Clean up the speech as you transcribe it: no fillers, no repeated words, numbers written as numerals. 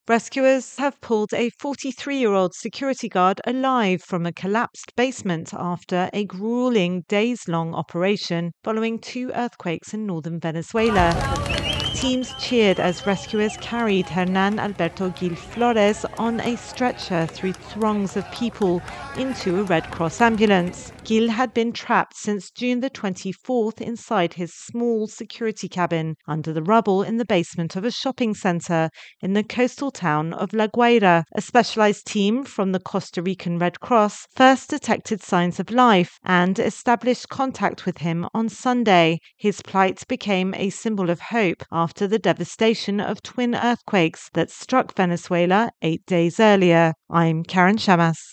Rescuers have pulled a 43-year-old security guard alive from a collapsed basement after a grueling days-long operation following 2 earthquakes in northern Venezuela. Teams cheered as rescuers carried Hernan Alberto Gil Flores on a stretcher through throngs of people into a Red Cross ambulance. Gil had been trapped since June the 24th inside his small security cabin under the rubble in the basement of a shopping center in the coastal town of La Guaira. A specialized team from the Costa Rican Red Cross first detected signs of life and established contact with him on Sunday. His plight became a symbol of hope after the devastation of twin earthquakes that struck Venezuela 8 days earlier. I'm Karen Shamas.